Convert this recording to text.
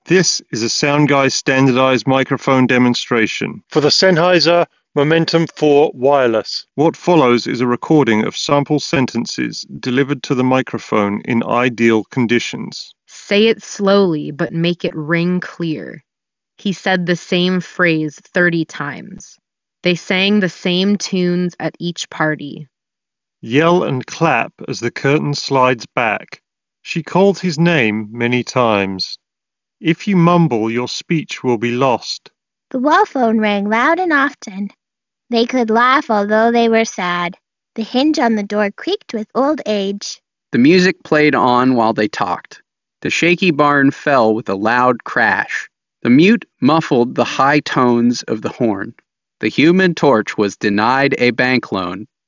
This is a Soundguys standardized microphone demonstration. For the Sennheiser Momentum 4 Wireless. What follows is a recording of sample sentences delivered to the microphone in ideal conditions. Say it slowly, but make it ring clear. He said the same phrase 30 times. They sang the same tunes at each party. Yell and clap as the curtain slides back. She called his name many times. If you mumble, your speech will be lost. The wall phone rang loud and often. They could laugh although they were sad. The hinge on the door creaked with old age. The music played on while they talked. The shaky barn fell with a loud crash. The mute muffled the high tones of the horn. The Human Torch was denied a bank loan.